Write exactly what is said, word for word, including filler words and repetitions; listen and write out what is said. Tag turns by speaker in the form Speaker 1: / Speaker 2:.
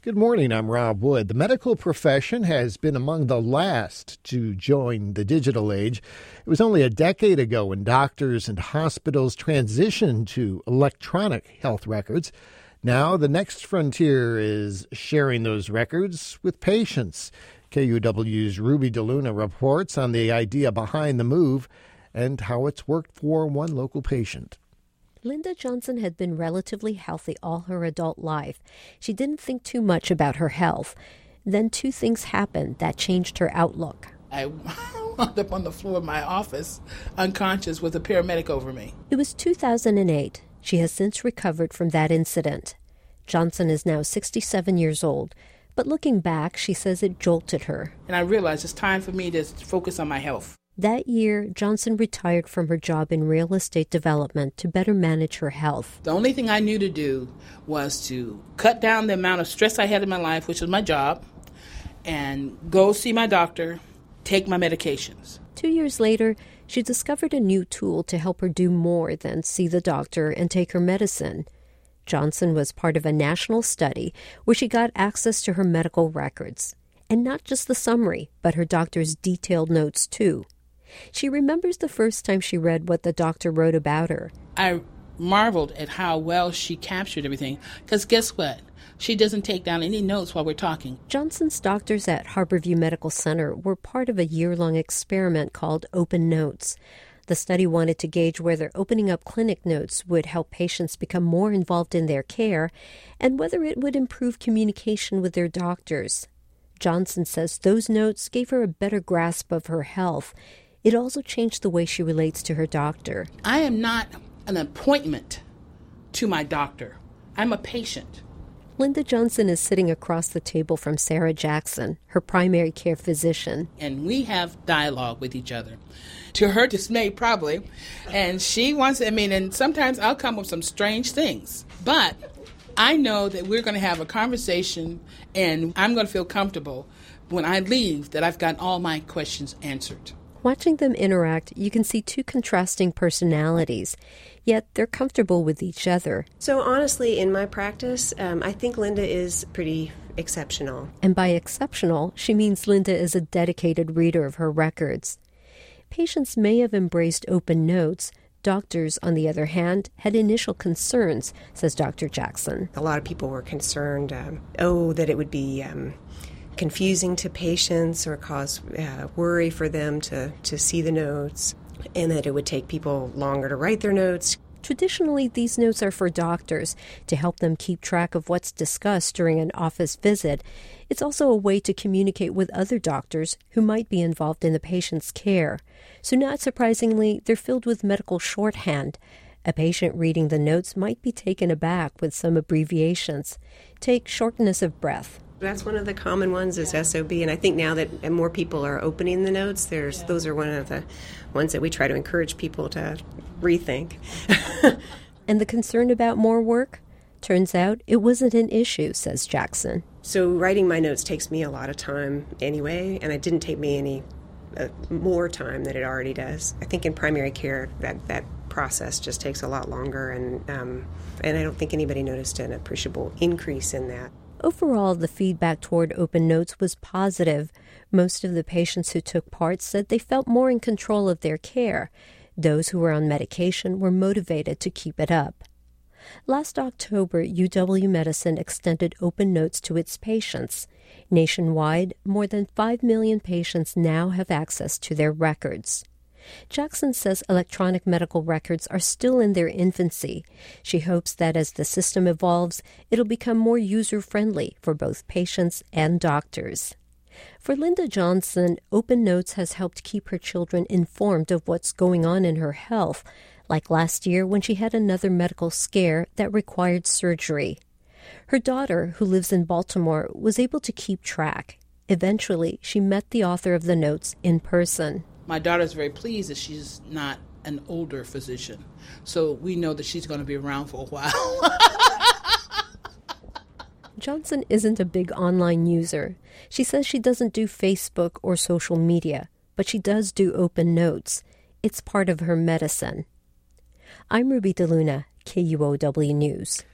Speaker 1: Good morning, I'm Rob Wood. The medical profession has been among the last to join the digital age. It was only a decade ago when doctors and hospitals transitioned to electronic health records. Now the next frontier is sharing those records with patients. K U W's Ruby DeLuna reports on the idea behind the move and how it's worked for one local patient.
Speaker 2: Linda Johnson had been relatively healthy all her adult life. She didn't think too much about her health. Then two things happened that changed her outlook.
Speaker 3: I wound up on the floor of my office, unconscious, with a paramedic over me.
Speaker 2: It was two thousand eight. She has since recovered from that incident. Johnson is now sixty-seven years old, but looking back, she says it jolted her.
Speaker 3: And I realized it's time for me to focus on my health.
Speaker 2: That year, Johnson retired from her job in real estate development to better manage her health.
Speaker 3: The only thing I knew to do was to cut down the amount of stress I had in my life, which was my job, and go see my doctor, take my medications.
Speaker 2: Two years later, she discovered a new tool to help her do more than see the doctor and take her medicine. Johnson was part of a national study where she got access to her medical records. And not just the summary, but her doctor's detailed notes, too. She remembers the first time she read what the doctor wrote about her.
Speaker 3: I marveled at how well she captured everything, because guess what? She doesn't take down any notes while we're talking.
Speaker 2: Johnson's doctors at Harborview Medical Center were part of a year-long experiment called Open Notes. The study wanted to gauge whether opening up clinic notes would help patients become more involved in their care and whether it would improve communication with their doctors. Johnson says those notes gave her a better grasp of her health. It also changed the way she relates to her doctor.
Speaker 3: I am not an appointment to my doctor. I'm a patient.
Speaker 2: Linda Johnson is sitting across the table from Sarah Jackson, her primary care physician.
Speaker 3: And we have dialogue with each other. To her dismay, probably. And she wants, I mean, and sometimes I'll come with some strange things. But I know that we're going to have a conversation and I'm going to feel comfortable when I leave that I've got all my questions answered.
Speaker 2: Watching them interact, you can see two contrasting personalities, yet they're comfortable with each other.
Speaker 4: So honestly, in my practice, um, I think Linda is pretty exceptional.
Speaker 2: And by exceptional, she means Linda is a dedicated reader of her records. Patients may have embraced open notes. Doctors, on the other hand, had initial concerns, says Doctor Jackson.
Speaker 4: A lot of people were concerned, um, oh, that it would be um, confusing to patients or cause uh, worry for them to, to see the notes, and that it would take people longer to write their notes.
Speaker 2: Traditionally, these notes are for doctors to help them keep track of what's discussed during an office visit. It's also a way to communicate with other doctors who might be involved in the patient's care. So not surprisingly, they're filled with medical shorthand. A patient reading the notes might be taken aback with some abbreviations. Take shortness of breath.
Speaker 4: That's one of the common ones is S O B, and I think now that more people are opening the notes, there's those are one of the ones that we try to encourage people to rethink.
Speaker 2: And the concern about more work? Turns out it wasn't an issue, says Jackson.
Speaker 4: So writing my notes takes me a lot of time anyway, and it didn't take me any uh, more time than it already does. I think in primary care that, that process just takes a lot longer, and um, and I don't think anybody noticed an appreciable increase in that.
Speaker 2: Overall, the feedback toward Open Notes was positive. Most of the patients who took part said they felt more in control of their care. Those who were on medication were motivated to keep it up. Last October, U W Medicine extended Open Notes to its patients. Nationwide, more than five million patients now have access to their records. Jackson says electronic medical records are still in their infancy. She hopes that as the system evolves, it'll become more user-friendly for both patients and doctors. For Linda Johnson, Open Notes has helped keep her children informed of what's going on in her health, like last year when she had another medical scare that required surgery. Her daughter, who lives in Baltimore, was able to keep track. Eventually, she met the author of the notes in person.
Speaker 3: My daughter's very pleased that she's not an older physician, so we know that she's going to be around for a while.
Speaker 2: Johnson isn't a big online user. She says she doesn't do Facebook or social media, but she does do Open Notes. It's part of her medicine. I'm Ruby DeLuna, K U O W News.